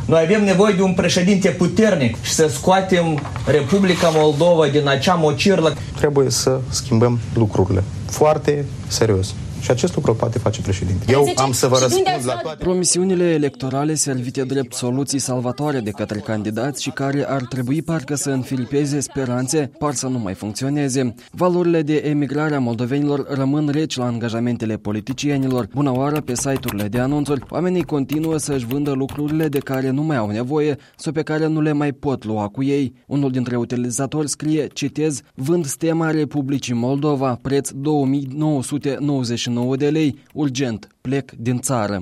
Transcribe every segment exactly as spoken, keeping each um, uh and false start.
Noi avem nevoie de un președinte puternic și să scoatem Republica Moldova din acea mocirlă. Trebuie să schimbăm lucrurile foarte serios. Și acest lucru poate face președinte. Eu am să vă răspund la toate. Promisiunile electorale servite drept soluții salvatoare de către candidați și care ar trebui parcă să înfilipeze speranțe, par să nu mai funcționeze. Valorile de emigrare a moldovenilor rămân reci la angajamentele politicienilor. Bună oară, pe site-urile de anunțuri, oamenii continuă să-și vândă lucrurile de care nu mai au nevoie sau pe care nu le mai pot lua cu ei. Unul dintre utilizatori scrie, citez, vând stema Republicii Moldova, preț două mii nouă sute nouăzeci și nouă de lei, urgent, plec din țară.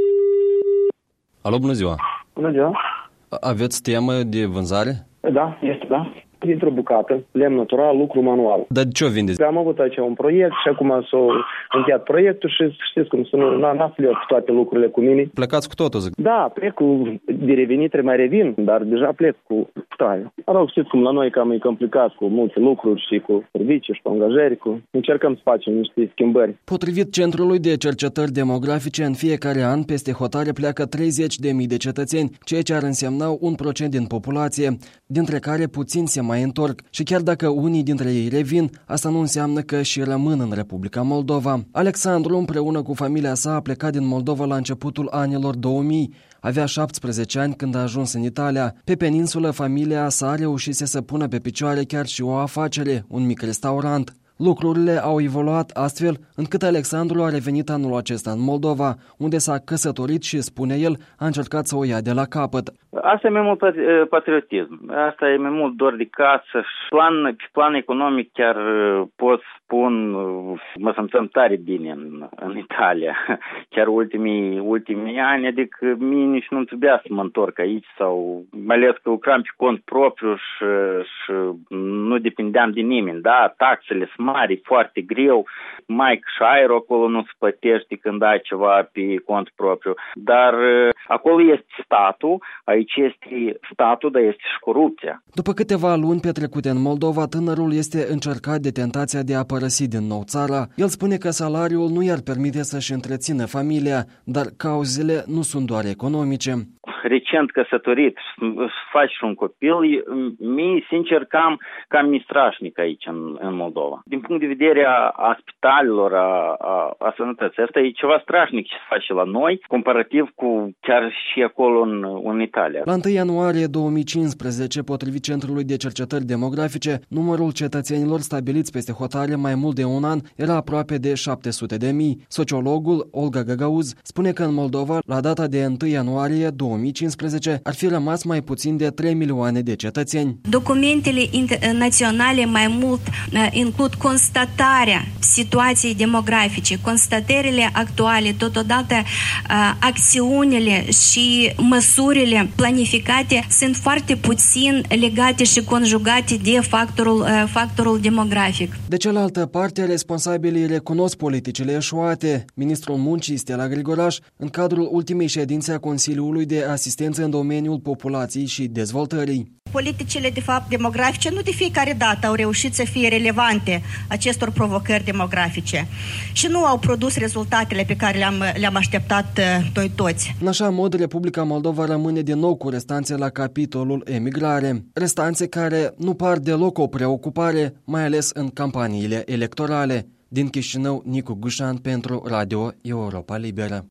Alo, bună ziua! Bună ziua! Aveți temă de vânzare? Da, este, da. Dintr-o bucată, lemn natural, lucru manual. Dar de ce o vindeți? Am avut aici un proiect și acum s-a încheiat proiectul și știți cum să nu n-află toate lucrurile cu mine. Plecați cu totul, zic. Da, plec cu de revenit, mai revin, dar deja plec cu traiul. Mă rog, știți cum la noi cam e complicat cu multe lucruri și cu servicii și cu angajări, cu... încercăm să facem niște schimbări. Potrivit Centrului de Cercetări Demografice, în fiecare an peste hotare pleacă treizeci de mii de cetățeni, ceea ce ar însemna un procent din populație, dintre care puțin se mai întorc și chiar dacă unii dintre ei revin, asta nu înseamnă că și rămân în Republica Moldova. Alexandru împreună cu familia sa a plecat din Moldova la începutul anilor două mii. Avea șaptesprezece ani când a ajuns în Italia. Pe peninsulă, familia sa a reușit să pună pe picioare chiar și o afacere, un mic restaurant. Lucrurile au evoluat astfel încât Alexandru a revenit anul acesta în Moldova, unde s-a căsătorit și, spune el, a încercat să o ia de la capăt. Asta e mai mult patriotism. Asta e mai mult dor de casă. Plan, pe plan economic chiar pot spun, mă simțăm tare bine în, în Italia. Chiar ultimii, ultimii ani, adică mie nici nu trebuia să mă întorc aici sau mai ales că lucram pe cont propriu și, și nu dependeam de nimeni. Da, taxele sunt mari, foarte greu, mai și aerul acolo nu se plătește când ai ceva pe cont propriu. Dar acolo este statul, aici este statul, dar este și corupția. După câteva luni petrecute în Moldova, tânărul este încercat de tentația de a părăsi din nou țara. El spune că salariul nu i-ar permite să-și întrețină familia, dar cauzele nu sunt doar economice. Recent căsătorit, faci și un copil, mie, sincer, cam, cam mi strașnic aici, în, în Moldova. Din punct de vedere a, a spitalelor, a, a, a sănătății, asta e ceva strașnic ce se face la noi, comparativ cu chiar și acolo în, în Italia. La întâi ianuarie două mii cincisprezece, potrivit Centrului de Cercetări Demografice, numărul cetățenilor stabiliți peste hotare mai mult de un an era aproape de șapte sute de mii. Sociologul Olga Gagauz spune că în Moldova, la data de întâi ianuarie două mii cincisprezece, ar fi rămas mai puțin de trei milioane de cetățeni. Documentele naționale mai mult uh, includ constatarea situației demografice, constatările actuale, totodată uh, acțiunile și măsurile planificate sunt foarte puțin legate și conjugate de factorul, uh, factorul demografic. De cealaltă parte, responsabilii recunosc politicile eșuate. Ministrul Muncii, Stella Grigoraș, în cadrul ultimei ședințe a Consiliului de Asistență în domeniul populației și dezvoltării. Politicile, de fapt, demografice nu de fiecare dată au reușit să fie relevante acestor provocări demografice și nu au produs rezultatele pe care le-am, le-am așteptat noi toți. În așa mod, Republica Moldova rămâne din nou cu restanțe la capitolul emigrare. Restanțe care nu par deloc o preocupare, mai ales în campaniile electorale. Din Chișinău, Nicu Gușan pentru Radio Europa Liberă.